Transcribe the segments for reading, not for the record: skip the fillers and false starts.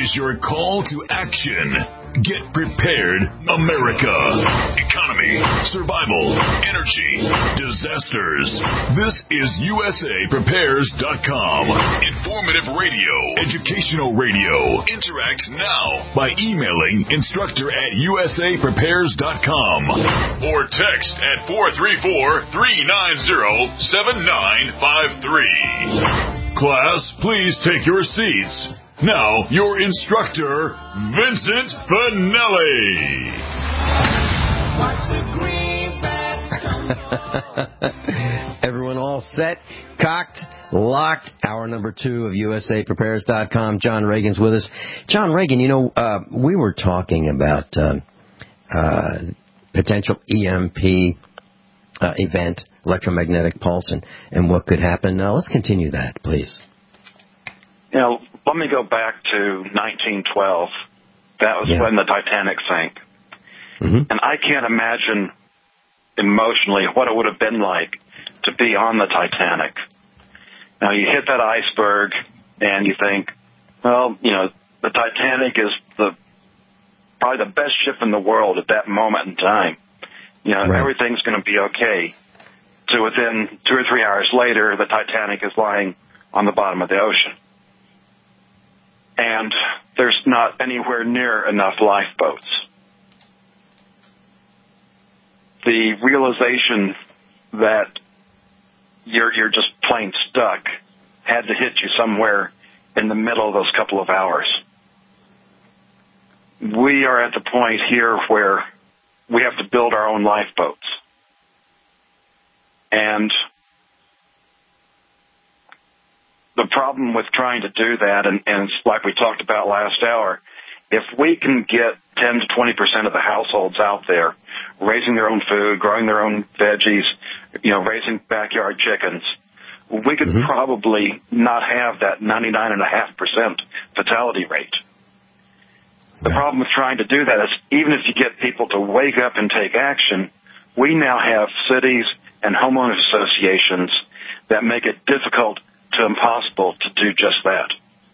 is your call to action. Get prepared, America. Economy, survival, energy, disasters. This is USAPrepares.com. Informative radio, educational radio. Interact now by emailing instructor@USAPrepares.com or text at 434-390-7953. Class, please take your seats. Now, your instructor, Vincent Finelli. Everyone all set, cocked, locked. Hour number 2 of USAPrepares.com. John Reagan's with us. John Reagan, we were talking about potential EMP event, electromagnetic pulse, and what could happen. Now, let's continue that, please. Let me go back to 1912. That was when the Titanic sank. Mm-hmm. And I can't imagine emotionally what it would have been like to be on the Titanic. Now, you hit that iceberg, and you think, the Titanic is probably the best ship in the world at that moment in time. Everything's going to be okay. So within 2 or 3 hours later, the Titanic is lying on the bottom of the ocean. And there's not anywhere near enough lifeboats. The realization that you're just plain stuck had to hit you somewhere in the middle of those couple of hours. We are at the point here where we have to build our own lifeboats. And the problem with trying to do that, and it's like we talked about last hour, if we can get 10 to 20% of the households out there raising their own food, growing their own veggies, raising backyard chickens, we could probably not have that 99.5% fatality rate. The problem with trying to do that is even if you get people to wake up and take action, we now have cities and homeowners associations that make it difficult to impossible to do just that.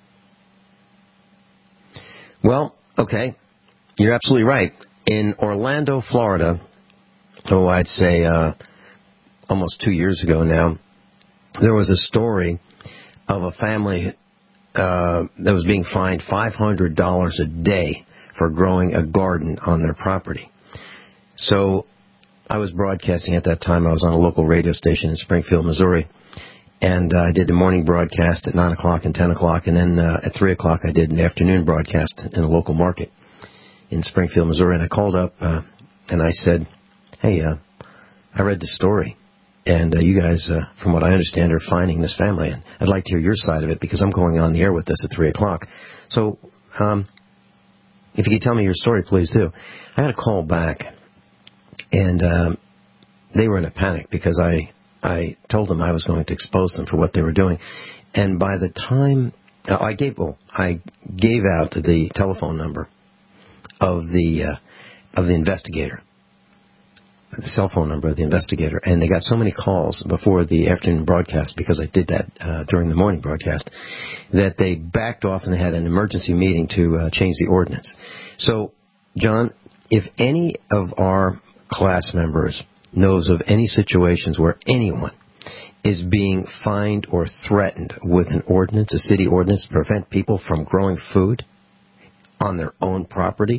Well, okay. You're absolutely right. In Orlando, Florida, I'd say almost 2 years ago now, there was a story of a family that was being fined $500 a day for growing a garden on their property. So I was broadcasting at that time. I was on a local radio station in Springfield, Missouri. And I did the morning broadcast at 9 o'clock and 10 o'clock. And then at 3 o'clock, I did an afternoon broadcast in a local market in Springfield, Missouri. And I called up and I said, hey, I read the story. And you guys, from what I understand, are fining this family. And I'd like to hear your side of it because I'm going on the air with this at 3 o'clock. So if you could tell me your story, please do. I had a call back. And they were in a panic because I told them I was going to expose them for what they were doing. And by the time I gave out the telephone number of the investigator, the cell phone number of the investigator, and they got so many calls before the afternoon broadcast because I did that during the morning broadcast that they backed off and they had an emergency meeting to change the ordinance. So, John, if any of our class members knows of any situations where anyone is being fined or threatened with an ordinance, a city ordinance, to prevent people from growing food on their own property,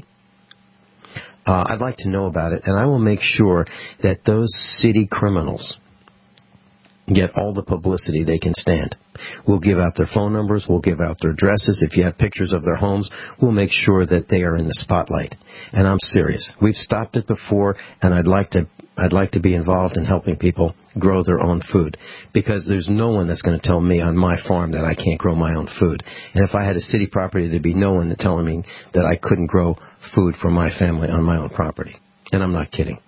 I'd like to know about it, and I will make sure that those city criminals get all the publicity they can stand. We'll give out their phone numbers. We'll give out their addresses. If you have pictures of their homes, we'll make sure that they are in the spotlight. And I'm serious. We've stopped it before, and I'd like to be involved in helping people grow their own food because there's no one that's going to tell me on my farm that I can't grow my own food. And if I had a city property, there'd be no one telling me that I couldn't grow food for my family on my own property. And I'm not kidding.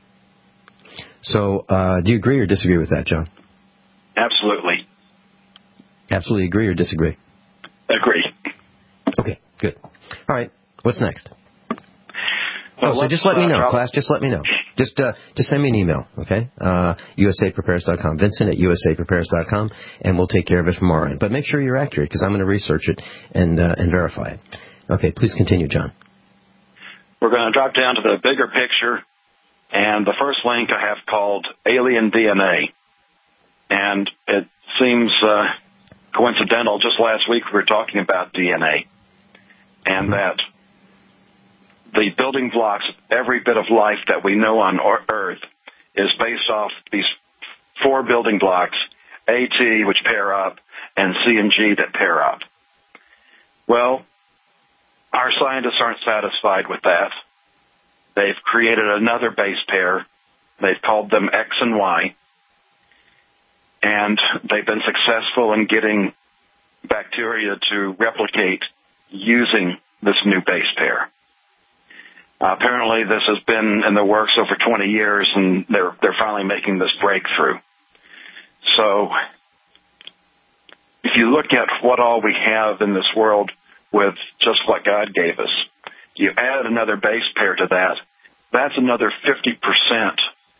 So do you agree or disagree with that, John? Absolutely. Absolutely agree or disagree? Agree. Okay, good. All right, what's next? So just let me know, class. Just let me know. Just send me an email, okay? USAPrepares.com. Vincent at USAPrepares.com, and we'll take care of it from our end. But make sure you're accurate because I'm going to research it and verify it. Okay, please continue, John. We're going to drop down to the bigger picture, and the first link I have called Alien DNA. And it seems coincidental, just last week we were talking about DNA, and that the building blocks of every bit of life that we know on Earth is based off these 4 building blocks, AT, which pair up, and C and G that pair up. Well, our scientists aren't satisfied with that. They've created another base pair. They've called them X and Y. And they've been successful in getting bacteria to replicate using this new base pair. Apparently, this has been in the works over 20 years, and they're finally making this breakthrough. So, if you look at what all we have in this world with just what God gave us, you add another base pair to that, that's another 50%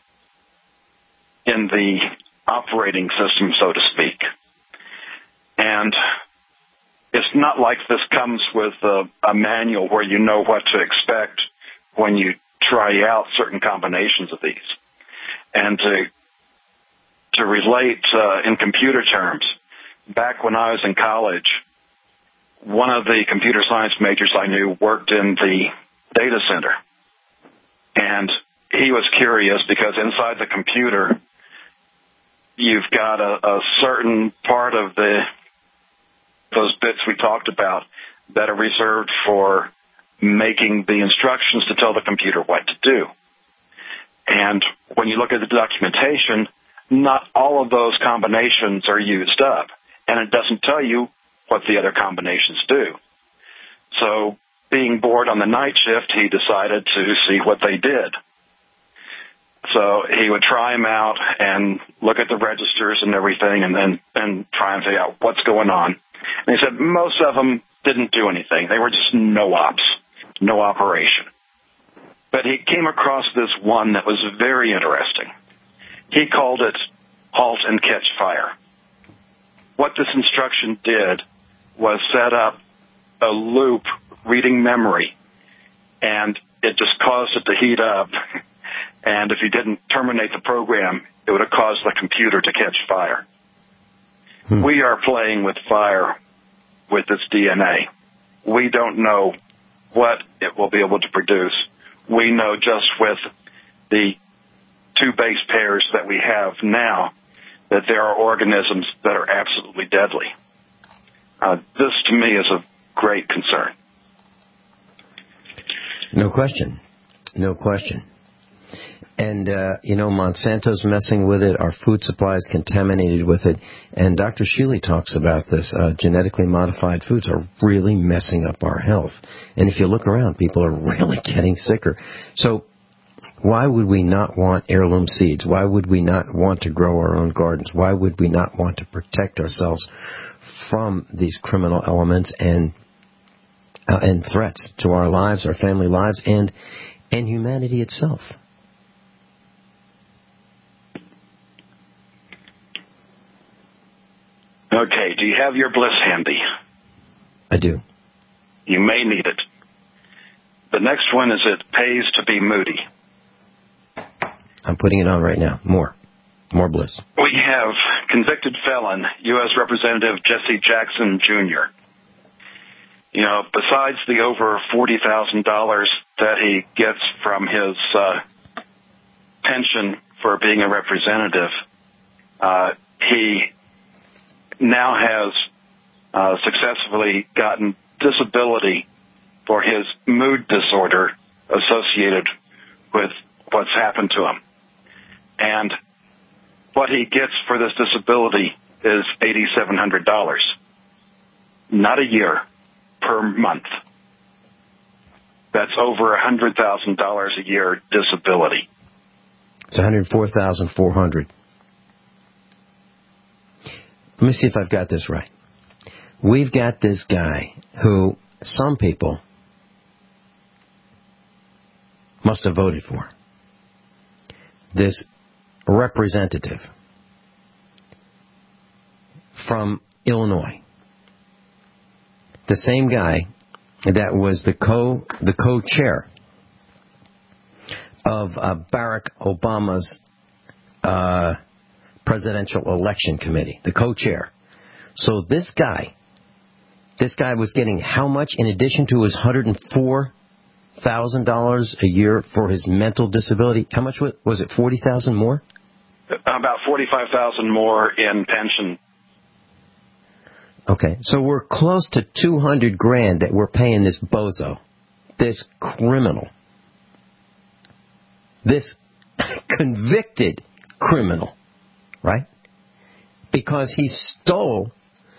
in the operating system, so to speak. And it's not like this comes with a manual where you know what to expect when you try out certain combinations of these. And to relate in computer terms, back when I was in college, one of the computer science majors I knew worked in the data center. And he was curious because inside the computer, you've got a certain part of those bits we talked about that are reserved for making the instructions to tell the computer what to do. And when you look at the documentation, not all of those combinations are used up, and it doesn't tell you what the other combinations do. So, being bored on the night shift, he decided to see what they did. So he would try them out and look at the registers and everything, and then try and figure out what's going on. And he said most of them didn't do anything. They were just no ops, no operation. But he came across this one that was very interesting. He called it halt and catch fire. What this instruction did was set up a loop reading memory, and it just caused it to heat up. And if you didn't terminate the program, it would have caused the computer to catch fire. We are playing with fire with this DNA. We don't know what it will be able to produce. We know just with the 2 base pairs that we have now that there are organisms that are absolutely deadly. This, to me, is of great concern. No question. No question. And, Monsanto's messing with it. Our food supply is contaminated with it. And Dr. Shealy talks about this. Genetically modified foods are really messing up our health. And if you look around, people are really getting sicker. So why would we not want heirloom seeds? Why would we not want to grow our own gardens? Why would we not want to protect ourselves from these criminal elements and threats to our lives, our family lives, and humanity itself? Okay, do you have your Bliss handy? I do. You may need it. The next one is It Pays to Be Moody. I'm putting it on right now. More Bliss. We have convicted felon, U.S. Representative Jesse Jackson, Jr. Besides the over $40,000 that he gets from his pension for being a representative, he now has successfully gotten disability for his mood disorder associated with what's happened to him. And what he gets for this disability is $8,700. Not a year, per month. That's over $100,000 a year disability. It's $104,400. Let me see if I've got this right. We've got this guy who some people must have voted for. This representative from Illinois. The same guy that was the co-chair of Barack Obama's presidential election committee, the co-chair. So this guy was getting how much in addition to his $104,000 a year for his mental disability? How much was it? 40,000 more? About 45,000 more in pension. Okay, so we're close to $200,000 that we're paying this bozo, this criminal, this convicted criminal, right? Because he stole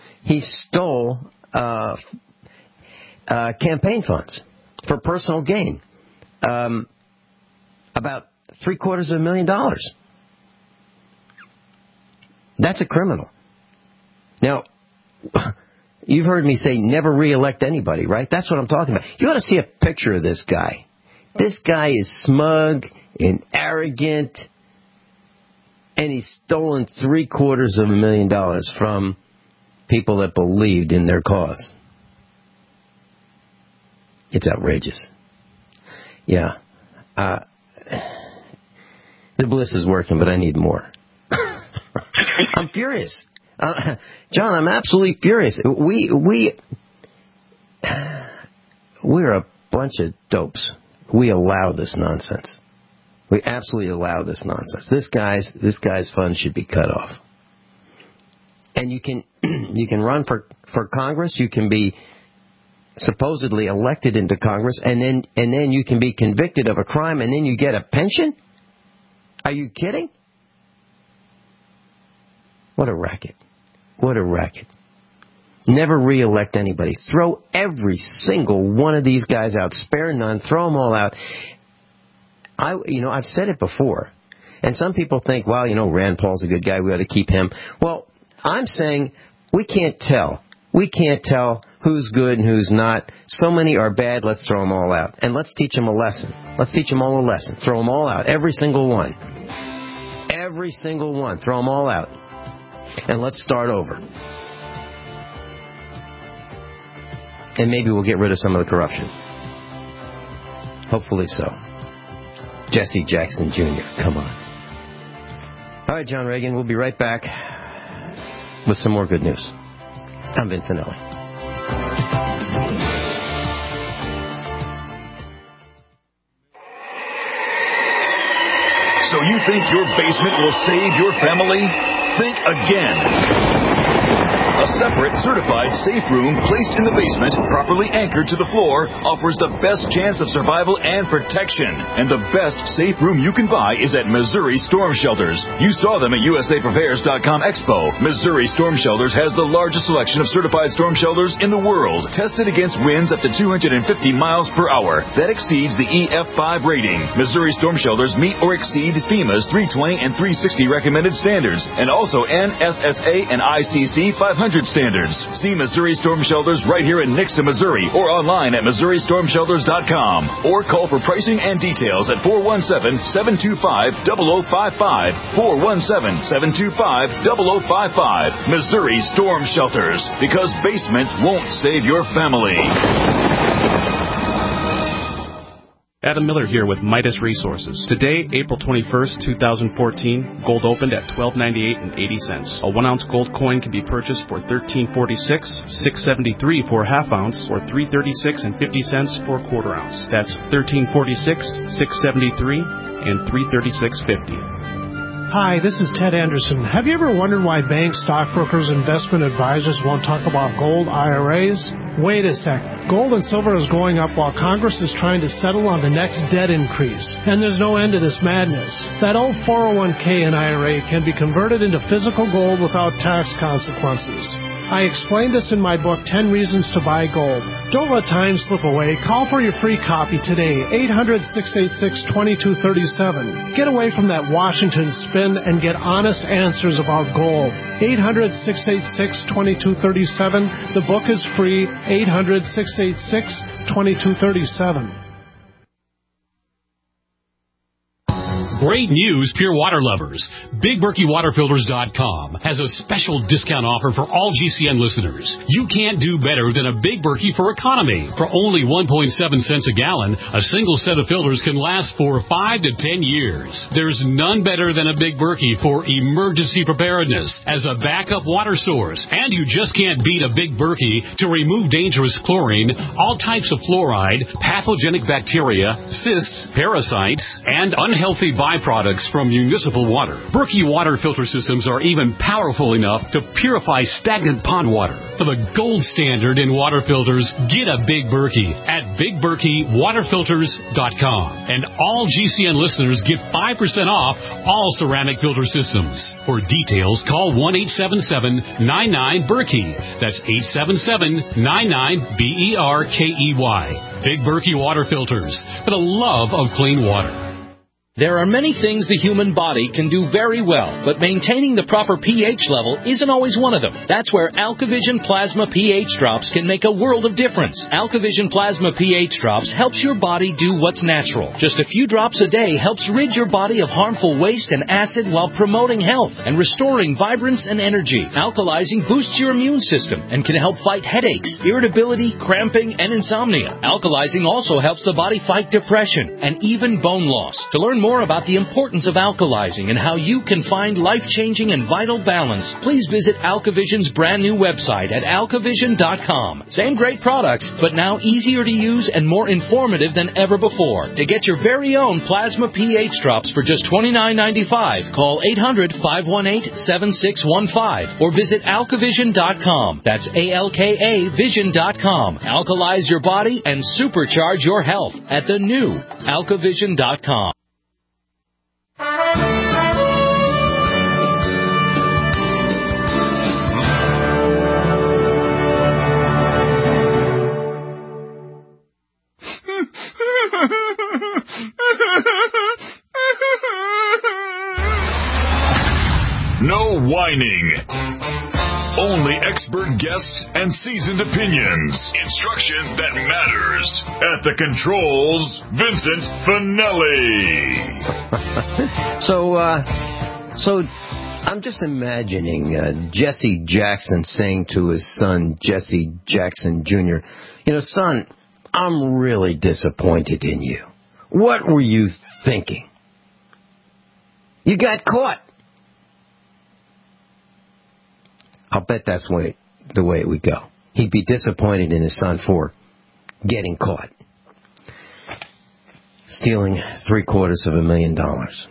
campaign funds for personal gain, about $750,000. That's a criminal. Now, you've heard me say never re-elect anybody, right? That's what I'm talking about. You ought to see a picture of this guy. This guy is smug and arrogant, and he's stolen $750,000 from people that believed in their cause. It's outrageous. Yeah. The bliss is working, but I need more. I'm furious. John, I'm absolutely furious. We're a bunch of dopes. We allow this nonsense. We absolutely allow this nonsense. This guy's funds should be cut off. And you can run for Congress. You can be supposedly elected into Congress, and then you can be convicted of a crime, and then you get a pension? Are you kidding? What a racket. What a racket. Never re-elect anybody. Throw every single one of these guys out. Spare none. Throw them all out. I've said it before. And some people think, well, Rand Paul's a good guy. We ought to keep him. Well, I'm saying we can't tell. We can't tell who's good and who's not. So many are bad. Let's throw them all out. And let's teach them a lesson. Let's teach them all a lesson. Throw them all out. Every single one. Every single one. Throw them all out. And let's start over. And maybe we'll get rid of some of the corruption. Hopefully so. Jesse Jackson Jr., come on. All right, John Reagan, we'll be right back with some more good news. I'm Vin Finelli. So you think your basement will save your family? Think again. A separate, certified safe room placed in the basement, properly anchored to the floor, offers the best chance of survival and protection. And the best safe room you can buy is at Missouri Storm Shelters. You saw them at USAPrepares.com Expo. Missouri Storm Shelters has the largest selection of certified storm shelters in the world, tested against winds up to 250 miles per hour. That exceeds the EF5 rating. Missouri Storm Shelters meet or exceed FEMA's 320 and 360 recommended standards, and also NSSA and ICC 500 standards. See Missouri Storm Shelters right here in Nixa, Missouri, or online at MissouriStormShelters.com, or call for pricing and details at 417-725-0055, 417-725-0055. Missouri Storm Shelters, because basements won't save your family. Adam Miller here with Midas Resources. Today, April 21st, 2014, gold opened at $12.98 80. A 1-ounce gold coin can be purchased for $13.46, $6.73 for a half ounce, or $3.36 for a quarter ounce. That's $13.46, $6.73, and $3.36.50. Hi, this is Ted Anderson. Have you ever wondered why banks, stockbrokers, investment advisors won't talk about gold IRAs? Wait a sec. Gold and silver is going up while Congress is trying to settle on the next debt increase. And there's no end to this madness. That old 401k and IRA can be converted into physical gold without tax consequences. I explained this in my book, 10 Reasons to Buy Gold. Don't let time slip away. Call for your free copy today, 800-686-2237. Get away from that Washington spin and get honest answers about gold. 800-686-2237. The book is free, 800-686-2237. Great news, pure water lovers. BigBerkeyWaterFilters.com has a special discount offer for all GCN listeners. You can't do better than a Big Berkey for economy. For only 1.7 cents a gallon, a single set of filters can last for 5 to 10 years. There's none better than a Big Berkey for emergency preparedness as a backup water source. And you just can't beat a Big Berkey to remove dangerous chlorine, all types of fluoride, pathogenic bacteria, cysts, parasites, and unhealthy byproducts from municipal water. Berkey water filter systems are even powerful enough to purify stagnant pond water. For the gold standard in water filters, get a Big Berkey at BigBerkeyWaterFilters.com. And all GCN listeners get 5% off all ceramic filter systems. For details, call 1-877-99-BERKEY. That's 877-99-BERKEY. Big Berkey Water Filters, for the love of clean water. There are many things the human body can do very well, but maintaining the proper pH level isn't always one of them. That's where AlkaVision Plasma pH Drops can make a world of difference. AlkaVision Plasma pH Drops helps your body do what's natural. Just a few drops a day helps rid your body of harmful waste and acid while promoting health and restoring vibrance and energy. Alkalizing boosts your immune system and can help fight headaches, irritability, cramping, and insomnia. Alkalizing also helps the body fight depression and even bone loss. To learn more about the importance of alkalizing and how you can find life-changing and vital balance, please visit AlkaVision's brand new website at alkavision.com. Same great products, but now easier to use and more informative than ever before. To get your very own plasma pH drops for just $29.95, call 800-518-7615 or visit alkavision.com. That's ALKA Vision.com. Alkalize your body and supercharge your health at the new alkavision.com. No whining. Only expert guests and seasoned opinions. Instruction that matters. At the controls, Vincent Finelli. So I'm just imagining Jesse Jackson saying to his son, Jesse Jackson Jr., son, I'm really disappointed in you. What were you thinking? You got caught. I'll bet that's the way it would go. He'd be disappointed in his son for getting caught. Stealing $750,000.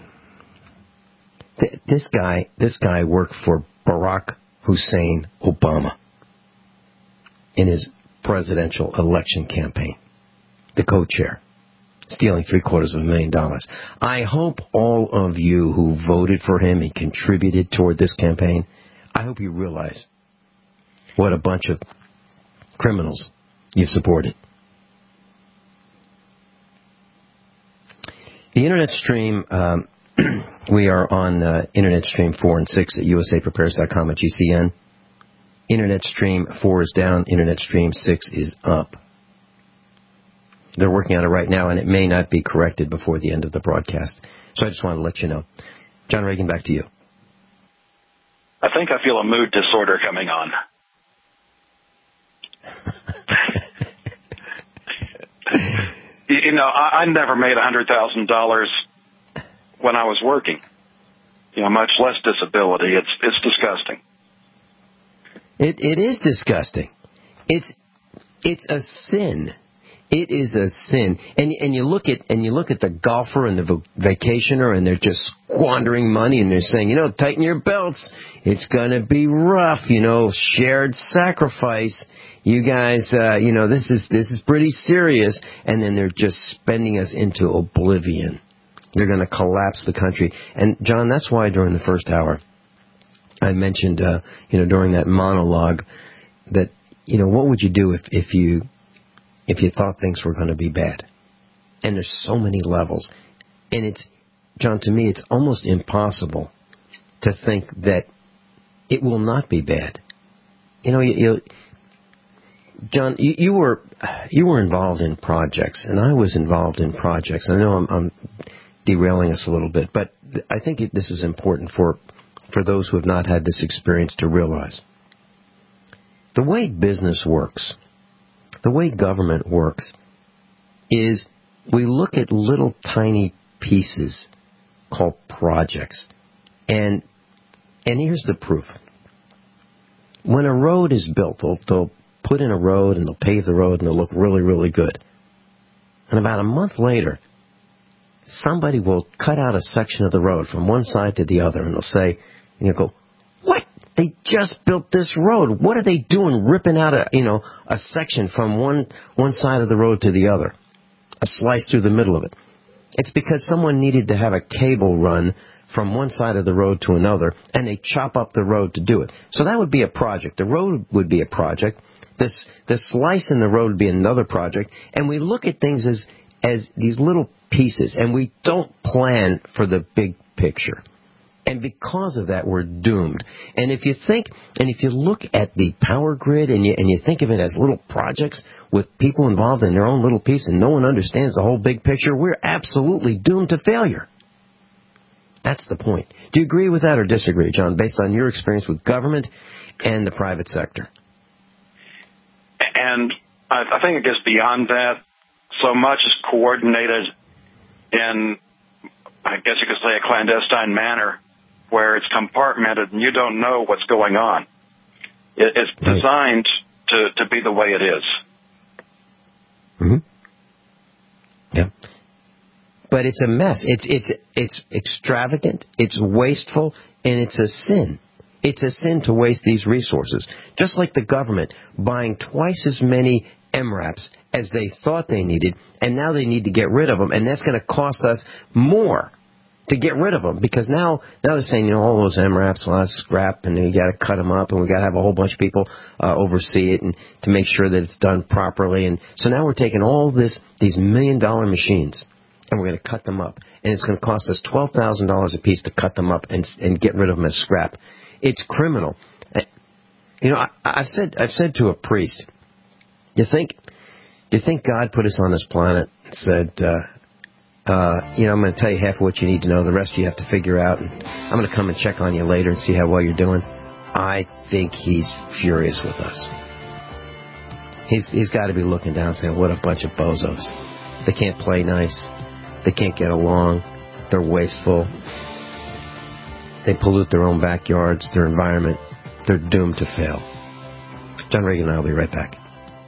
This guy worked for Barack Hussein Obama in his presidential election campaign. The co-chair. Stealing $750,000. I hope all of you who voted for him and contributed toward this campaign, I hope you realize what a bunch of criminals you've supported. The Internet stream, we are on Internet stream 4 and 6 at usaprepares.com at GCN. Internet stream 4 is down, Internet stream 6 is up. They're working on it right now, and it may not be corrected before the end of the broadcast. So I just want to let you know. John Reagan, back to you. I think I feel a mood disorder coming on. I never made $100,000 when I was working. Much less disability. It's disgusting. It is disgusting. It's a sin. It is a sin. And you look at the golfer and the vacationer, and they're just squandering money, and they're saying, tighten your belts. It's going to be rough, shared sacrifice. You guys, this is pretty serious. And then they're just spending us into oblivion. They're going to collapse the country. And John, that's why during the first hour I mentioned, during that monologue that, what would you do if you thought things were going to be bad? And there's so many levels. And John, to me, it's almost impossible to think that it will not be bad. John, you were involved in projects, and I was involved in projects. I know I'm derailing us a little bit, but I think this is important for those who have not had this experience to realize. The way business works, the way government works, is we look at little tiny pieces called projects. And here's the proof. When a road is built, they'll put in a road and they'll pave the road and it'll look really, really good. And about a month later, somebody will cut out a section of the road from one side to the other and they'll say, and you'll go, what? They just built this road. What are they doing ripping out a section from one side of the road to the other? A slice through the middle of it. It's because someone needed to have a cable run from one side of the road to another, and they chop up the road to do it. So that would be a project. The road would be a project. This slice in the road would be another project. And we look at things as these little pieces, and we don't plan for the big picture. And because of that, we're doomed. And if you look at the power grid and you think of it as little projects with people involved in their own little piece and no one understands the whole big picture, we're absolutely doomed to failure. That's the point. Do you agree with that or disagree, John, based on your experience with government and the private sector? And I think it gets beyond that. So much is coordinated in, I guess you could say, a clandestine manner, where it's compartmented and you don't know what's going on. It's designed to be the way it is. Mm-hmm. Yeah. But it's a mess. It's extravagant, it's wasteful, and it's a sin. It's a sin to waste these resources. Just like the government buying twice as many MRAPs as they thought they needed, and now they need to get rid of them, and that's going to cost us more to get rid of them, because now they're saying, all those MRAPs, well, that's scrap, and you got to cut them up, and we got to have a whole bunch of people oversee it and to make sure that it's done properly. And so now we're taking all these $1 million machines, and we're going to cut them up, and it's going to cost us $12,000 a piece to cut them up and get rid of them as scrap. It's criminal. I've said to a priest, do you think God put us on this planet and said, I'm going to tell you half of what you need to know. The rest you have to figure out. And I'm going to come and check on you later and see how well you're doing. I think he's furious with us. He's got to be looking down and saying, what a bunch of bozos. They can't play nice. They can't get along. They're wasteful. They pollute their own backyards, their environment. They're doomed to fail. John Reagan and I will be right back.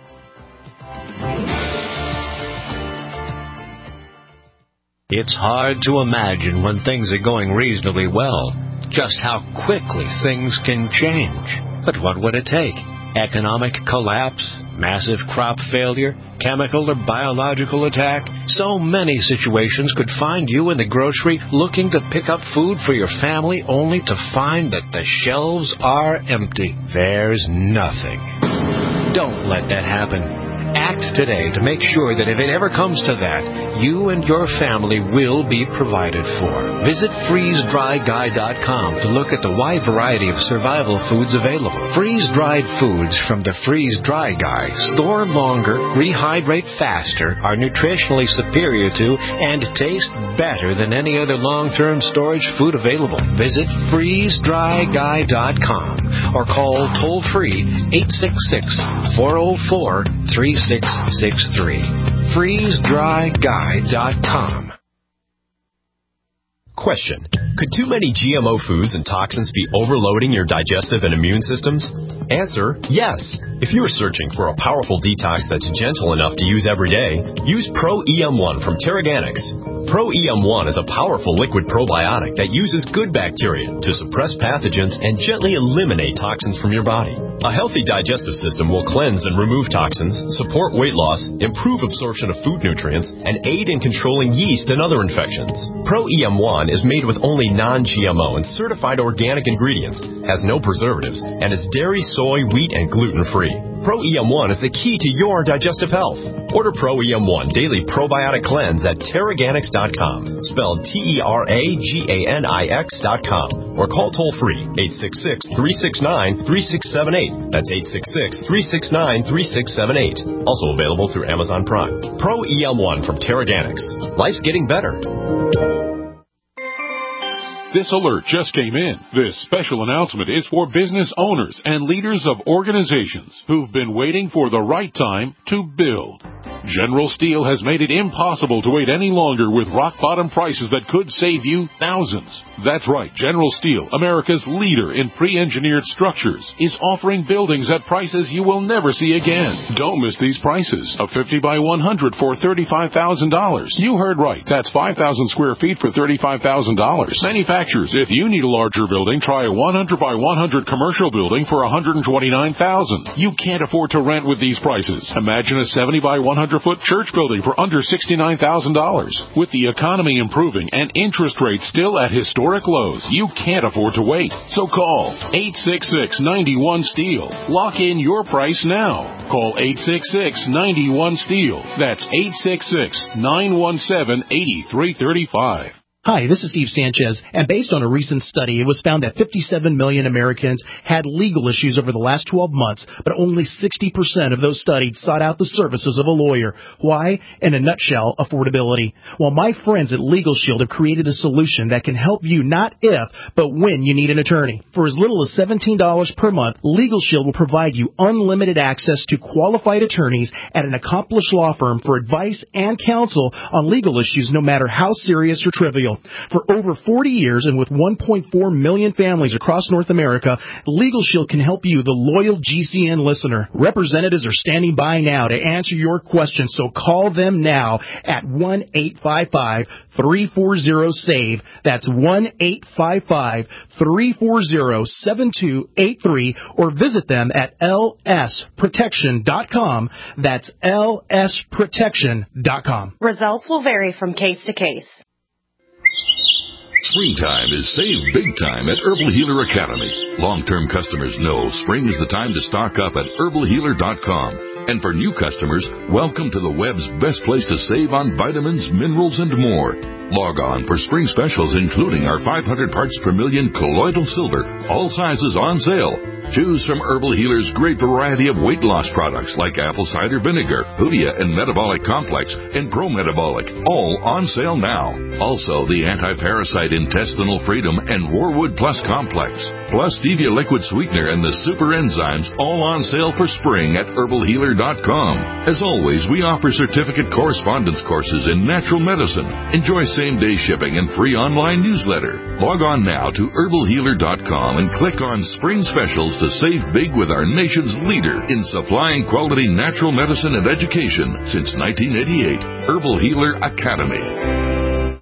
It's hard to imagine when things are going reasonably well just how quickly things can change. But what would it take? Economic collapse? Massive crop failure? Chemical or biological attack? So many situations could find you in the grocery looking to pick up food for your family only to find that the shelves are empty. There's nothing. Don't let that happen. Act today to make sure that if it ever comes to that, you and your family will be provided for. Visit freezedryguy.com to look at the wide variety of survival foods available. Freeze-dried foods from the Freeze Dry Guy store longer, rehydrate faster, are nutritionally superior to, and taste better than any other long-term storage food available. Visit freezedryguy.com or call toll-free 866-404-3663. freezedryguy.com. Question: could too many GMO foods and toxins be overloading your digestive and immune systems? Answer: yes. If you are searching for a powerful detox that's gentle enough to use every day, use Pro EM1 from Terraganics. Pro EM1 is a powerful liquid probiotic that uses good bacteria to suppress pathogens and gently eliminate toxins from your body. A healthy digestive system will cleanse and remove toxins, support weight loss, improve absorption of food nutrients, and aid in controlling yeast and other infections. Pro EM1 is made with only non-GMO and certified organic ingredients, has no preservatives, and is dairy, soy, wheat, and gluten-free. Pro EM1 is the key to your digestive health. Order Pro EM1 Daily Probiotic Cleanse at Teraganix.com, spelled TERAGANIX.com, or call toll-free 866-369-3678. That's 866-369-3678. Also available through Amazon Prime. Pro EM1 from Teraganix. Life's getting better. This alert just came in. This special announcement is for business owners and leaders of organizations who've been waiting for the right time to build. General Steel has made it impossible to wait any longer with rock-bottom prices that could save you thousands. That's right, General Steel, America's leader in pre-engineered structures, is offering buildings at prices you will never see again. Don't miss these prices. A 50 by 100 for $35,000. You heard right. That's 5,000 square feet for $35,000. Manufacturers, if you need a larger building, try a 100 by 100 commercial building for $129,000. You can't afford to rent with these prices. Imagine a 70 by 100-foot church building for under $69,000. With the economy improving and interest rates still at historic lows, you can't afford to wait. So call 866-91-STEEL. Lock in your price now. Call 866-91-STEEL. That's 866-917-8335. Hi, this is Steve Sanchez, and based on a recent study, it was found that 57 million Americans had legal issues over the last 12 months, but only 60% of those studied sought out the services of a lawyer. Why? In a nutshell, affordability. Well, my friends at Legal Shield have created a solution that can help you not if, but when you need an attorney. For as little as $17 per month, Legal Shield will provide you unlimited access to qualified attorneys at an accomplished law firm for advice and counsel on legal issues no matter how serious or trivial. For over 40 years and with 1.4 million families across North America, Legal Shield can help you, the loyal GCN listener. Representatives are standing by now to answer your questions, so call them now at 1-855-340-SAVE. That's 1-855-340-7283, or visit them at lsprotection.com. That's lsprotection.com. Results will vary from case to case. Springtime is save big time at Herbal Healer Academy. Long-term customers know spring is the time to stock up at herbalhealer.com. And for new customers, welcome to the web's best place to save on vitamins, minerals, and more. Log on for spring specials, including our 500 parts per million colloidal silver, all sizes on sale. Choose from Herbal Healer's great variety of weight loss products like apple cider vinegar, Hoodia and Metabolic Complex, and Pro-Metabolic, all on sale now. Also, the anti-parasite Intestinal Freedom and Warwood Plus Complex, plus Stevia Liquid Sweetener and the Super Enzymes, all on sale for spring at herbalhealer.com. As always, we offer certificate correspondence courses in natural medicine. Enjoy same-day shipping and free online newsletter. Log on now to herbalhealer.com and click on Spring Specials to save big with our nation's leader in supplying quality natural medicine and education since 1988, Herbal Healer Academy.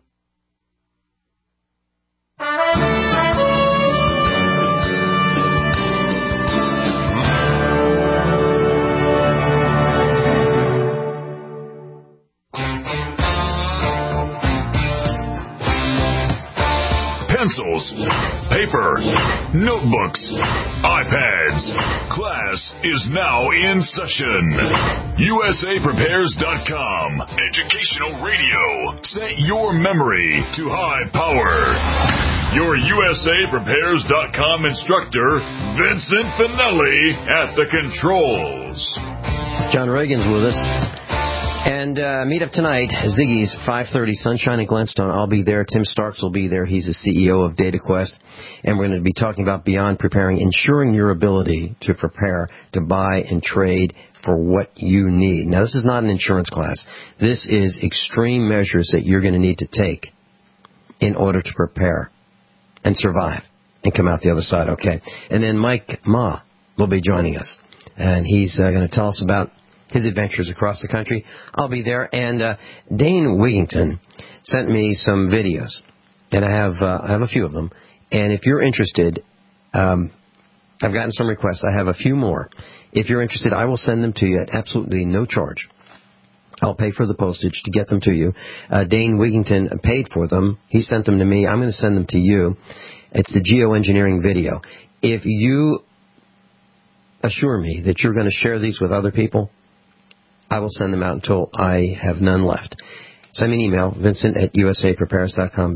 Pencils, paper, notebooks, iPads. Class is now in session. USAPrepares.com. Educational radio. Set your memory to high power. Your USAPrepares.com instructor, Vincent Finelli, at the controls. John Reagan's with us. And meet up tonight, Ziggy's, 5:30, Sunshine and Glenstone. I'll be there. Tim Starks will be there. He's the CEO of DataQuest. And we're going to be talking about Beyond Preparing, ensuring your ability to prepare, to buy and trade for what you need. Now, this is not an insurance class. This is extreme measures that you're going to need to take in order to prepare and survive and come out the other side okay. And then Mike Ma will be joining us. And he's going to tell us about his adventures across the country. I'll be there. And Dane Wigington sent me some videos, and I have a few of them. And if you're interested, I've gotten some requests. I have a few more. If you're interested, I will send them to you at absolutely no charge. I'll pay for the postage to get them to you. Dane Wigington paid for them. He sent them to me. I'm going to send them to you. It's the geoengineering video. If you assure me that you're going to share these with other people, I will send them out until I have none left. Send me an email, Vincent@usaprepares.com,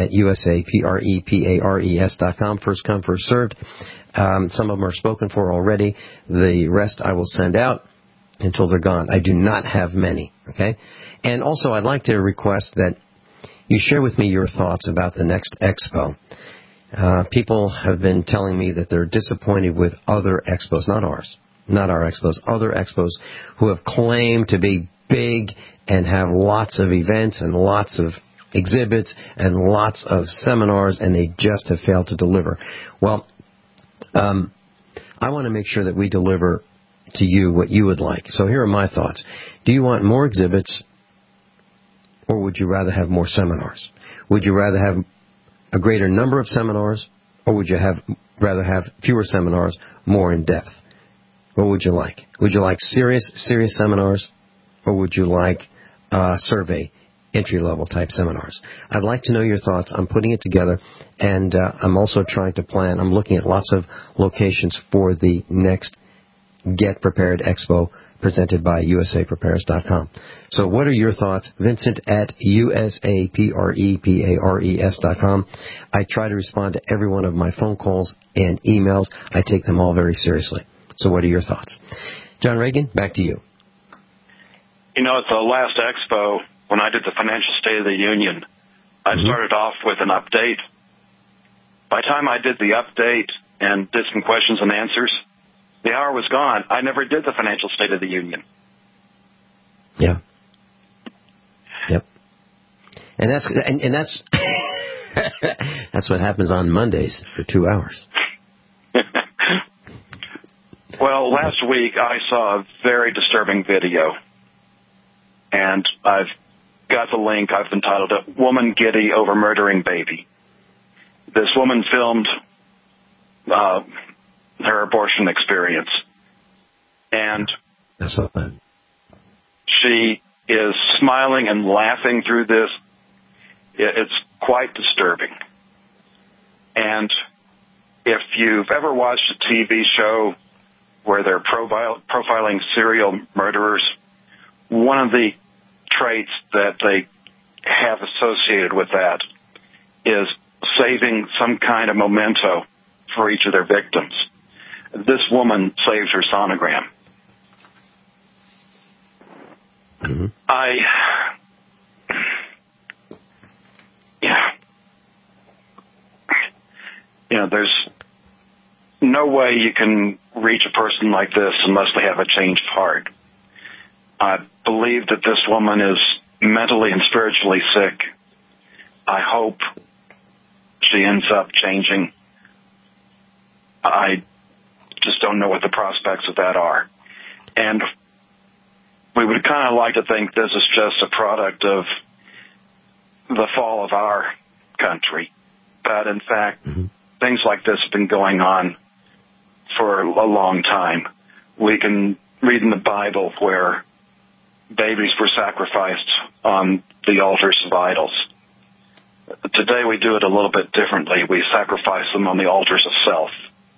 Vincent@usaprepares.com. First come, first served. Some of them are spoken for already. The rest I will send out until they're gone. I do not have many, okay? And also, I'd like to request that you share with me your thoughts about the next expo. People have been telling me that they're disappointed with other expos, not ours, not our expos, other expos who have claimed to be big and have lots of events and lots of exhibits and lots of seminars, and they just have failed to deliver. Well, I want to make sure that we deliver to you what you would like. So here are my thoughts. Do you want more exhibits, or would you rather have more seminars? Would you rather have a greater number of seminars, or would you rather have fewer seminars, more in depth? What would you like? Would you like serious seminars, or would you like survey, entry-level type seminars? I'd like to know your thoughts. I'm putting it together, and I'm also trying to plan. I'm looking at lots of locations for the next Get Prepared Expo presented by usaprepares.com. So what are your thoughts? Vincent@usaprepares.com. I try to respond to every one of my phone calls and emails. I take them all very seriously. So what are your thoughts? John Reagan, back to you. You know, at the last expo, when I did the Financial State of the Union, I started off with an update. By the time I did the update and did some questions and answers, the hour was gone. I never did the Financial State of the Union. Yeah. Yep. And that's that's what happens on Mondays for 2 hours. Well, last week I saw a very disturbing video, and I've got the link. I've entitled it "Woman Giddy Over Murdering Baby." This woman filmed her abortion experience, and that's not bad. She is smiling and laughing through this. It's quite disturbing. And if you've ever watched a TV show where they're profiling serial murderers, one of the traits that they have associated with that is saving some kind of memento for each of their victims. This woman saves her sonogram. There's no way you can reach a person like this unless they have a changed heart. I believe that this woman is mentally and spiritually sick. I hope she ends up changing. I just don't know what the prospects of that are. And we would kind of like to think this is just a product of the fall of our country. But in fact, things like this have been going on for a long time. We can read in the Bible where babies were sacrificed on the altars of idols. Today we do it a little bit differently. We sacrifice them on the altars of self.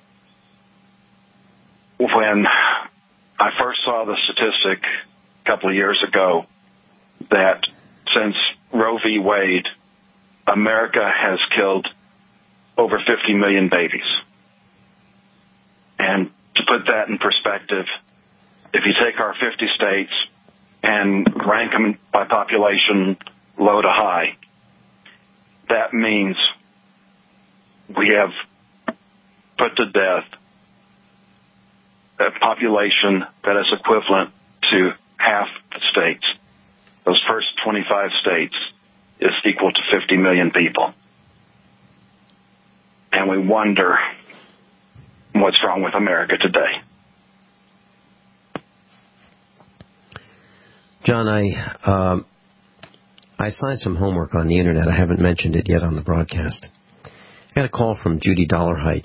When I first saw the statistic a couple of years ago that since Roe v. Wade, America has killed over 50 million babies. And to put that in perspective, if you take our 50 states and rank them by population low to high, that means we have put to death a population that is equivalent to half the states. Those first 25 states is equal to 50 million people. And we wonder what's wrong with America today. John, I assigned some homework on the internet. I haven't mentioned it yet on the broadcast. I got a call from Judy Dollarhite.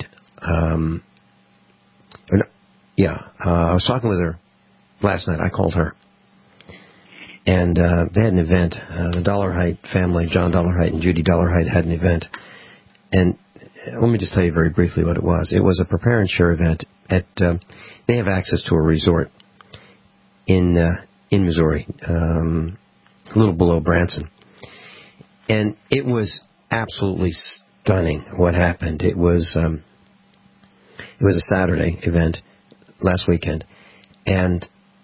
I was talking with her last night. I called her. And they had an event. The Dollarhite family, John Dollarhite and Judy Dollarhite, had an event. And let me just tell you very briefly what it was. It was a prepare and share event at. They have access to a resort in Missouri, a little below Branson, and it was absolutely stunning what happened. It was a Saturday event last weekend, and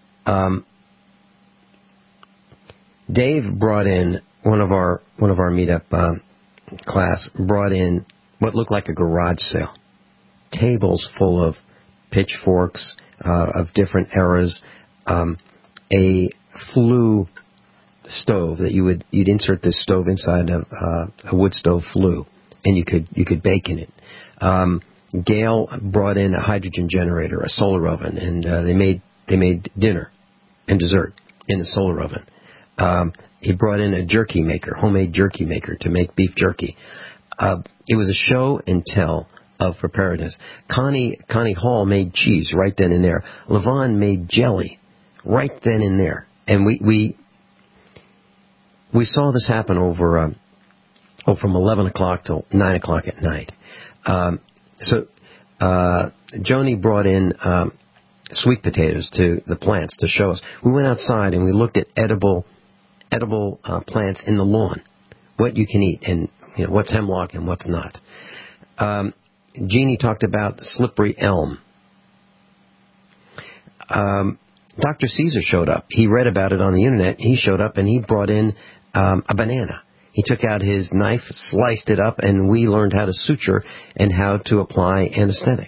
Dave brought in one of our meetup class brought in what looked like a garage sale, tables full of pitchforks of different eras, a flue stove that you'd insert this stove inside of a wood stove flue, and you could bake in it. Gail brought in a hydrogen generator, a solar oven, and they made dinner and dessert in the solar oven. He brought in a jerky maker, homemade jerky maker to make beef jerky. It was a show and tell of preparedness. Connie Hall made cheese right then and there. Levon made jelly right then and there. And we saw this happen over from 11 o'clock till 9 o'clock at night. So Joni brought in sweet potatoes to the plants to show us. We went outside and we looked at edible plants in the lawn, what you can eat, and what's hemlock and what's not. Jeannie talked about slippery elm. Dr. Caesar showed up. He read about it on the internet. He showed up and he brought in a banana. He took out his knife, sliced it up, and we learned how to suture and how to apply anesthetic.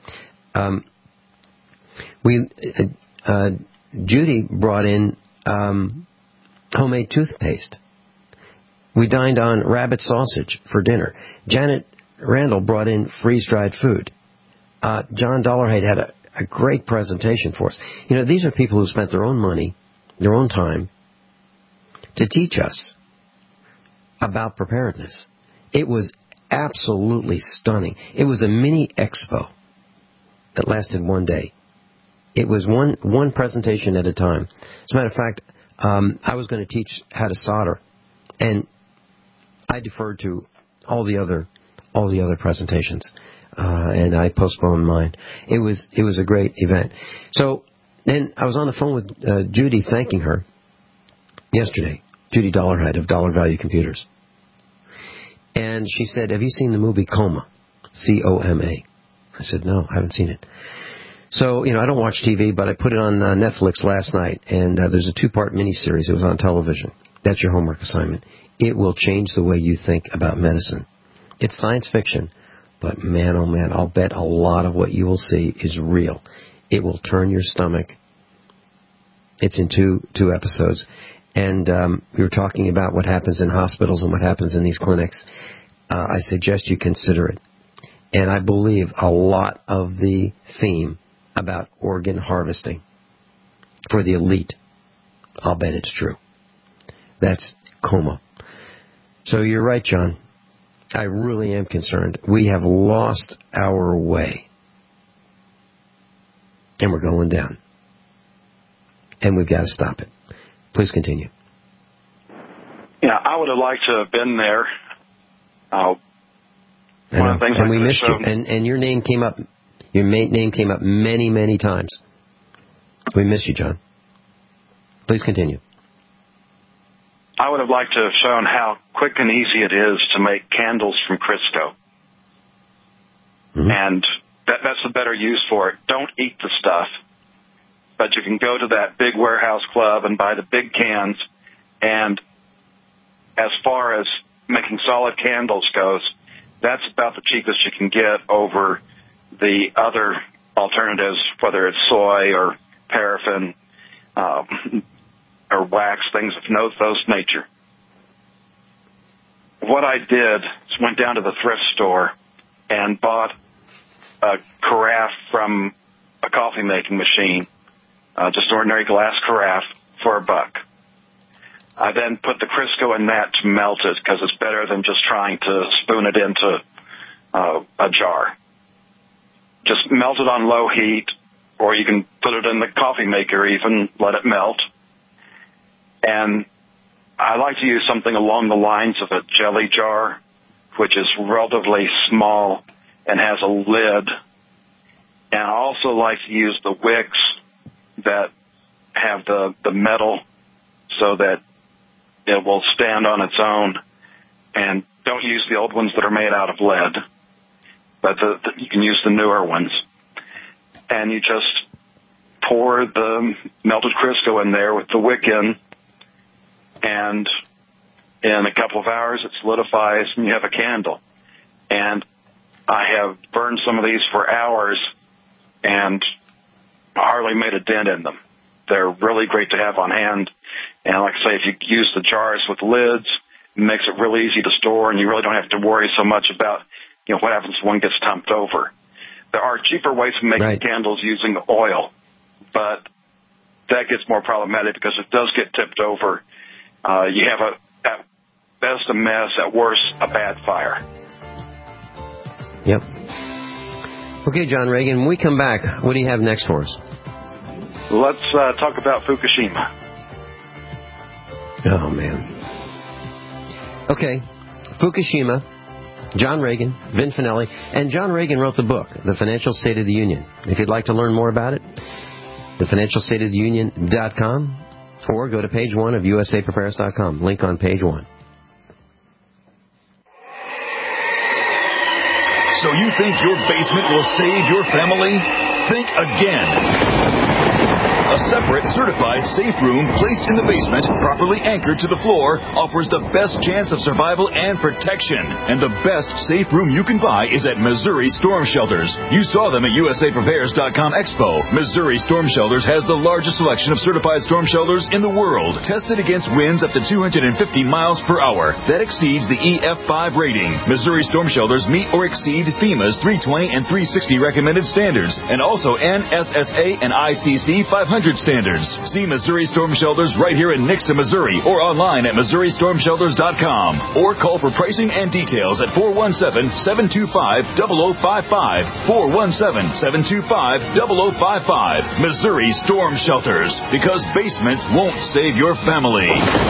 Judy brought in homemade toothpaste. We dined on rabbit sausage for dinner. Janet Randall brought in freeze-dried food. John Dollarhide had a great presentation for us. These are people who spent their own money, their own time, to teach us about preparedness. It was absolutely stunning. It was a mini expo that lasted one day. It was one presentation at a time. As a matter of fact, I was going to teach how to solder, and I deferred to all the other presentations, and I postponed mine. It was a great event. So then I was on the phone with Judy, thanking her yesterday. Judy Dollarhide of Dollar Value Computers, and she said, "Have you seen the movie Coma? C-O-M-A?" I said, "No, I haven't seen it." So, I don't watch TV, but I put it on Netflix last night, and there's a 2-part miniseries. It was on television. That's your homework assignment. It will change the way you think about medicine. It's science fiction, but man, oh man, I'll bet a lot of what you will see is real. It will turn your stomach. It's in two episodes. And we were talking about what happens in hospitals and what happens in these clinics. I suggest you consider it. And I believe a lot of the theme about organ harvesting for the elite, I'll bet it's true. That's Coma. So you're right, John. I really am concerned. We have lost our way. And we're going down. And we've got to stop it. Please continue. Yeah, I would have liked to have been there. One of the things and we missed you. And your name came up. Your name came up many, many times. We miss you, John. Please continue. I would have liked to have shown how quick and easy it is to make candles from Crisco. Mm-hmm. And that's the better use for it. Don't eat the stuff, but you can go to that big warehouse club and buy the big cans. And as far as making solid candles goes, that's about the cheapest you can get over the other alternatives, whether it's soy or paraffin or wax, things of those nature. What I did is went down to the thrift store and bought a carafe from a coffee-making machine, just ordinary glass carafe, for $1. I then put the Crisco in that to melt it, because it's better than just trying to spoon it into a jar. Just melt it on low heat, or you can put it in the coffee maker even, let it melt. And I like to use something along the lines of a jelly jar which is relatively small and has a lid. And I also like to use the wicks that have the metal so that it will stand on its own. And don't use the old ones that are made out of lead, but you can use the newer ones. And you just pour the melted Crisco in there with the wick in, and in a couple of hours it solidifies and you have a candle. And I have burned some of these for hours and hardly made a dent in them. They're really great to have on hand. And like I say, if you use the jars with lids, it makes it really easy to store, and you really don't have to worry so much about, what happens when one gets dumped over. There are cheaper ways of making candles using oil, but that gets more problematic because it does get tipped over. You have at best a mess, at worst a bad fire. Yep. Okay, John Reagan, when we come back, what do you have next for us? Let's talk about Fukushima. Oh, man. Okay, Fukushima, John Reagan, Vin Finelli, and John Reagan wrote the book, The Financial State of the Union. If you'd like to learn more about it, thefinancialstateoftheunion.com, or go to page 1 of usaprepares.com. Link on page 1. So you think your basement will save your family? Think again. A separate, certified safe room placed in the basement, properly anchored to the floor, offers the best chance of survival and protection. And the best safe room you can buy is at Missouri Storm Shelters. You saw them at USAPrepares.com Expo. Missouri Storm Shelters has the largest selection of certified storm shelters in the world, tested against winds up to 250 miles per hour. That exceeds the EF5 rating. Missouri Storm Shelters meet or exceed FEMA's 320 and 360 recommended standards, and also NSSA and ICC 500 standards. See Missouri Storm Shelters right here in Nixa, Missouri, or online at MissouriStormShelters.com, or call for pricing and details at 417-725-0055. 417-725-0055. Missouri Storm Shelters, because basements won't save your family.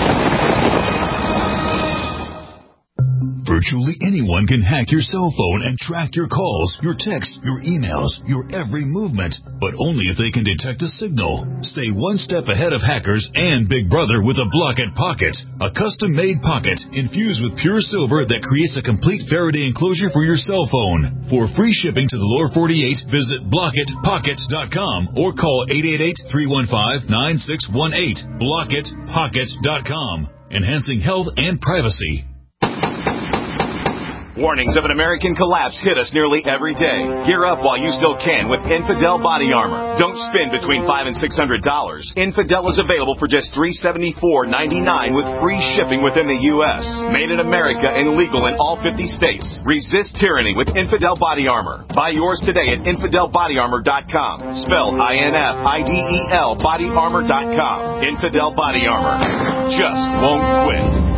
Virtually anyone can hack your cell phone and track your calls, your texts, your emails, your every movement, but only if they can detect a signal. Stay one step ahead of hackers and Big Brother with a Blockit Pocket, a custom-made pocket infused with pure silver that creates a complete Faraday enclosure for your cell phone. For free shipping to the lower 48, visit BlockitPocket.com or call 888-315-9618. BlockitPocket.com, enhancing health and privacy. Warnings of an American collapse hit us nearly every day. Gear up while you still can with Infidel Body Armor. Don't spend between $500 and $600. Infidel is available for just $374.99 with free shipping within the U.S. Made in America and legal in all 50 states. Resist tyranny with Infidel Body Armor. Buy yours today at InfidelBodyArmor.com. Spelled INFIDEL BodyArmor.com. Infidel Body Armor. Just won't quit.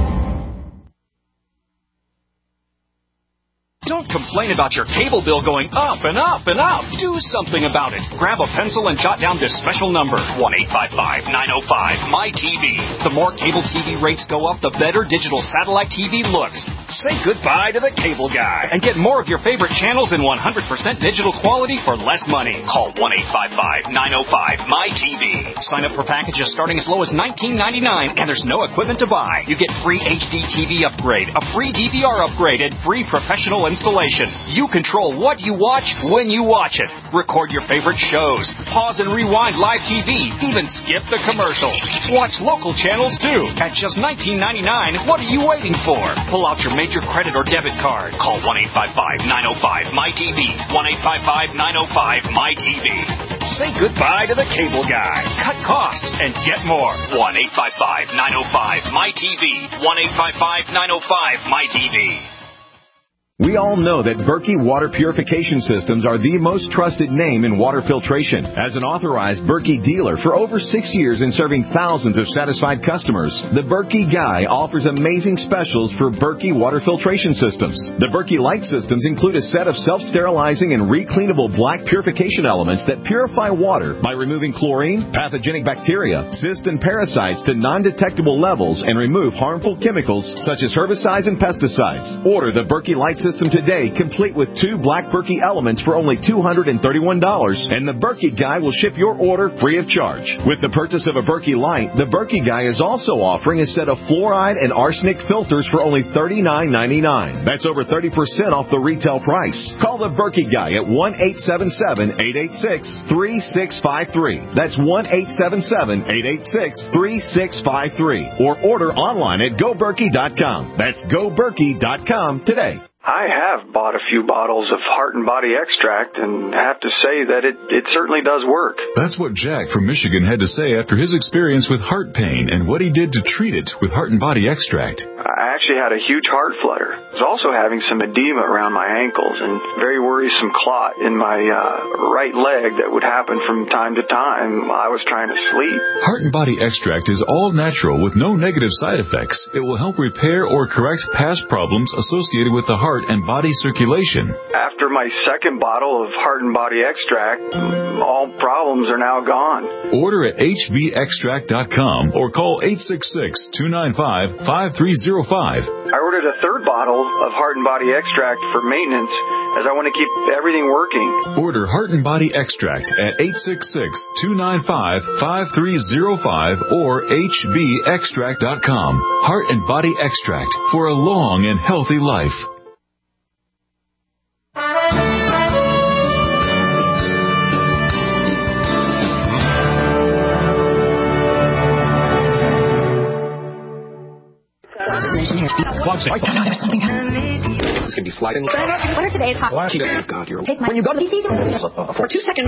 Don't complain about your cable bill going up and up and up. Do something about it. Grab a pencil and jot down this special number, 1-855-905-MY-TV. The more cable TV rates go up, the better digital satellite TV looks. Say goodbye to the cable guy and get more of your favorite channels in 100% digital quality for less money. Call 1-855-905-MY-TV. Sign up for packages starting as low as $19.99, and there's no equipment to buy. You get free HD TV upgrade, a free DVR upgrade, and free professional installation. You control what you watch when you watch it. Record your favorite shows. Pause and rewind live TV. Even skip the commercials. Watch local channels too. At just $19.99, what are you waiting for? Pull out your major credit or debit card. Call 1-855-905-MY-TV. 1-855-905-MY-TV. Say goodbye to the cable guy. Cut costs and get more. 1-855-905-MY-TV. 1-855-905-MY-TV. We all know that Berkey Water Purification Systems are the most trusted name in water filtration. As an authorized Berkey dealer for over 6 years and serving thousands of satisfied customers, the Berkey Guy offers amazing specials for Berkey Water Filtration Systems. The Berkey Light Systems include a set of self-sterilizing and recleanable black purification elements that purify water by removing chlorine, pathogenic bacteria, cysts, and parasites to non-detectable levels and remove harmful chemicals such as herbicides and pesticides. Order the Berkey Light System today, complete with 2 black Berkey elements for only $231, and the Berkey Guy will ship your order free of charge. With the purchase of a Berkey Light, the Berkey Guy is also offering a set of fluoride and arsenic filters for only $39.99. That's over 30% off the retail price. Call the Berkey Guy at 1-877-886-3653. That's 1-877-886-3653. Or order online at GoBerkey.com. That's GoBerkey.com today. I have bought a few bottles of Heart and Body Extract and have to say that it certainly does work. That's what Jack from Michigan had to say after his experience with heart pain and what he did to treat it with Heart and Body Extract. I actually had a huge heart flutter. I was also having some edema around my ankles and very worrisome clot in my right leg that would happen from time to time while I was trying to sleep. Heart and Body Extract is all natural with no negative side effects. It will help repair or correct past problems associated with the heart and body circulation. After my second bottle of Heart and Body Extract, all problems are now gone. Order at hbextract.com or call 866-295-5305. I ordered a third bottle of Heart and Body Extract for maintenance as I want to keep everything working. Order Heart and Body Extract at 866-295-5305 or hbextract.com. Heart and Body Extract for a long and healthy life. It's going to be sliding. What are today's hot? Oh, God, you're... Take my... When you go to the for 2 seconds.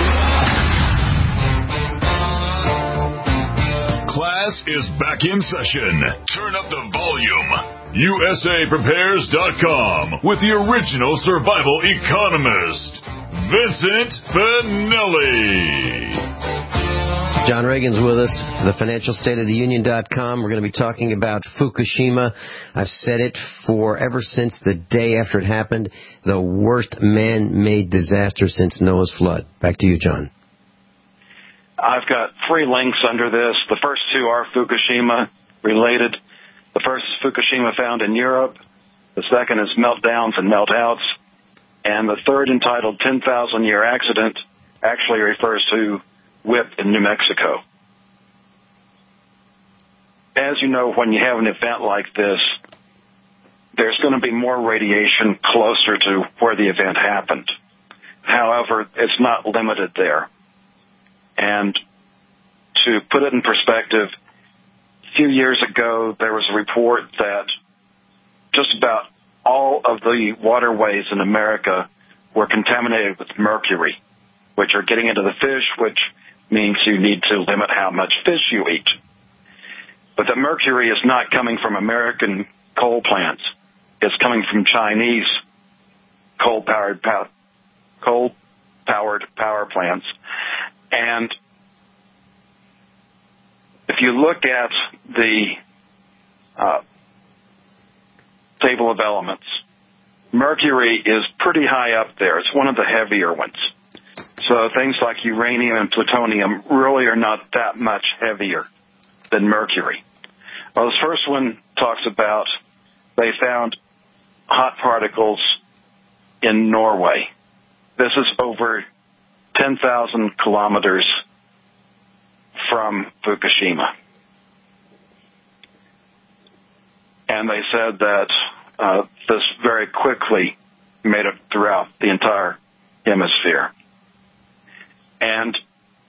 Class is back in session. Turn up the volume. USAPrepares.com with the original survival economist, Vincent Finelli. John Reagan's with us, the financialstateoftheunion.com. We're going to be talking about Fukushima. I've said it ever since the day after it happened, the worst man-made disaster since Noah's flood. Back to you, John. I've got 3 links under this. The first 2 are Fukushima related. The first is Fukushima found in Europe. The second is meltdowns and meltouts. And the third, entitled 10,000-Year Accident, actually refers to WIP in New Mexico. As you know, when you have an event like this, there's going to be more radiation closer to where the event happened. However, it's not limited there. And to put it in perspective, a few years ago, there was a report that just about all of the waterways in America were contaminated with mercury, which are getting into the fish, which means you need to limit how much fish you eat. But the mercury is not coming from American coal plants. It's coming from Chinese coal-powered power plants. And if you look at the table of elements, mercury is pretty high up there. It's one of the heavier ones. So things like uranium and plutonium really are not that much heavier than mercury. Well, this first one talks about they found hot particles in Norway. This is over 10,000 kilometers from Fukushima. And they said that this very quickly made it throughout the entire hemisphere. And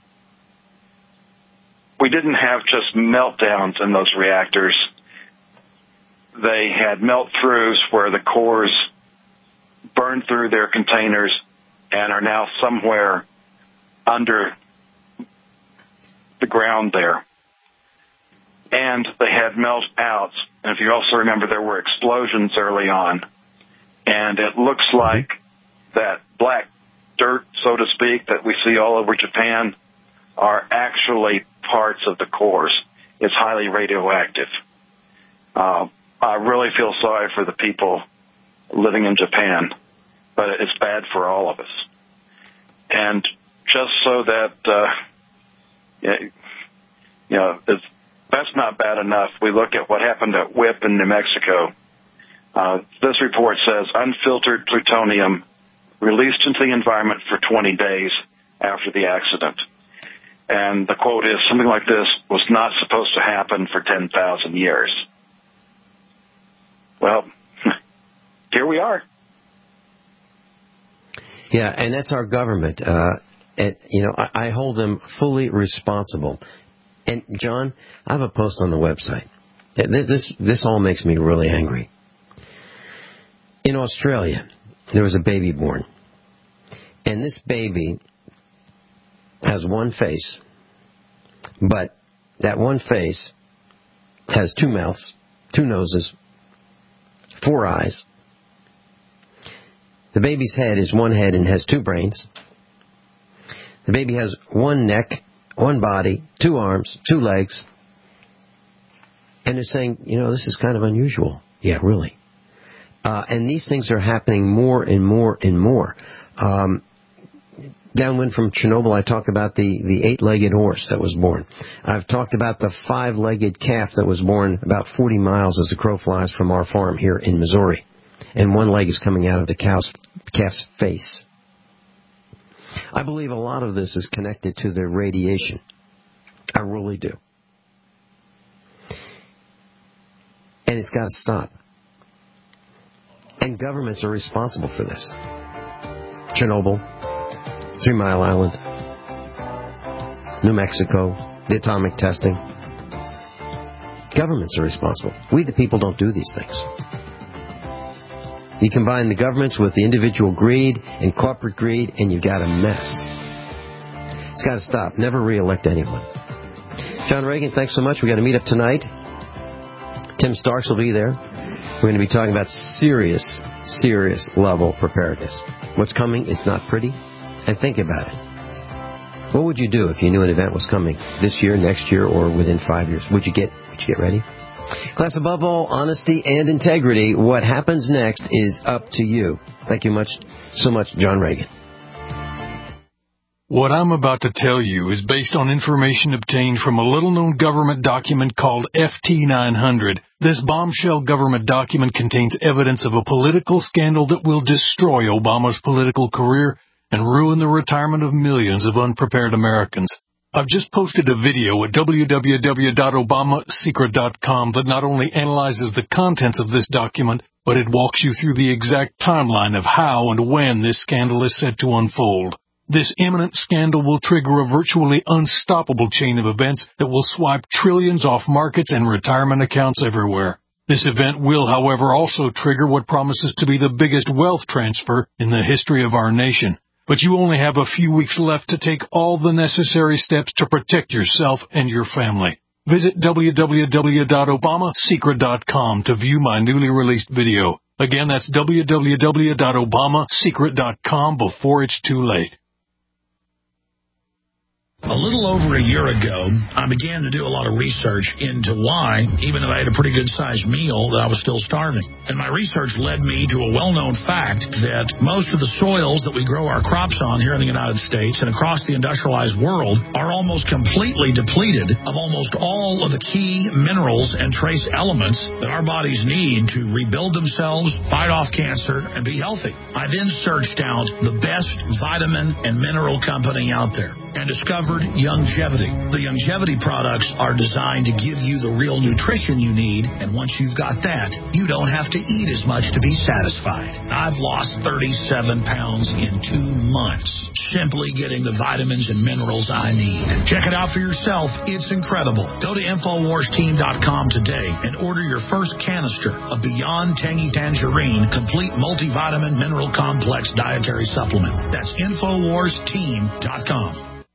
we didn't have just meltdowns in those reactors. They had melt-throughs where the cores burned through their containers and are now somewhere under the ground there. And they had melt-outs. And if you also remember, there were explosions early on. And it looks like that black dirt, so to speak, that we see all over Japan are actually parts of the cores. It's highly radioactive. I really feel sorry for the people living in Japan, but it's bad for all of us. And just so that, that's not bad enough, we look at what happened at WIPP in New Mexico. This report says unfiltered plutonium released into the environment for 20 days after the accident. And the quote is, something like this was not supposed to happen for 10,000 years. Well, here we are. Yeah, and that's our government. I hold them fully responsible. And, John, I have a post on the website. This all makes me really angry. In Australia, there was a baby born. And this baby has one face, but that one face has two mouths, two noses, 4 eyes. The baby's head is one head and has 2 brains. The baby has 1 neck, 1 body, 2 arms, 2 legs. And they're saying, this is kind of unusual. Yeah, really. And these things are happening more and more and more. Downwind from Chernobyl, I talk about the 8-legged horse that was born. I've talked about the 5-legged calf that was born about 40 miles as the crow flies from our farm here in Missouri. And 1 leg is coming out of the calf's face. I believe a lot of this is connected to the radiation. I really do. And it's got to stop. And governments are responsible for this. Chernobyl, 3 Mile Island, New Mexico, the atomic testing. Governments are responsible. We the people don't do these things. You combine the governments with the individual greed and corporate greed, and you've got a mess. It's got to stop. Never re-elect anyone. John Reagan, thanks so much. We've got to meet up tonight. Tim Starks will be there. We're going to be talking about serious level preparedness. What's coming, it's not pretty. And think about it. What would you do if you knew an event was coming this year, next year, or within 5 years? Would you get ready? Class, above all, honesty and integrity. What happens next is up to you. Thank you so much, John Reagan. What I'm about to tell you is based on information obtained from a little-known government document called FT900. This bombshell government document contains evidence of a political scandal that will destroy Obama's political career and ruin the retirement of millions of unprepared Americans. I've just posted a video at www.obamasecret.com that not only analyzes the contents of this document, but it walks you through the exact timeline of how and when this scandal is set to unfold. This imminent scandal will trigger a virtually unstoppable chain of events that will swipe trillions off markets and retirement accounts everywhere. This event will, however, also trigger what promises to be the biggest wealth transfer in the history of our nation. But you only have a few weeks left to take all the necessary steps to protect yourself and your family. Visit www.obamasecret.com to view my newly released video. Again, that's www.obamasecret.com before it's too late. A little over a year ago, I began to do a lot of research into why, even though I had a pretty good-sized meal, that I was still starving. And my research led me to a well-known fact that most of the soils that we grow our crops on here in the United States and across the industrialized world are almost completely depleted of almost all of the key minerals and trace elements that our bodies need to rebuild themselves, fight off cancer, and be healthy. I then searched out the best vitamin and mineral company out there and discovered Youngevity. The Youngevity products are designed to give you the real nutrition you need, and once you've got that, you don't have to eat as much to be satisfied. I've lost 37 pounds in 2 months, simply getting the vitamins and minerals I need. Check it out for yourself. It's incredible. Go to InfoWarsTeam.com today and order your first canister of Beyond Tangy Tangerine Complete Multivitamin Mineral Complex Dietary Supplement. That's InfoWarsTeam.com.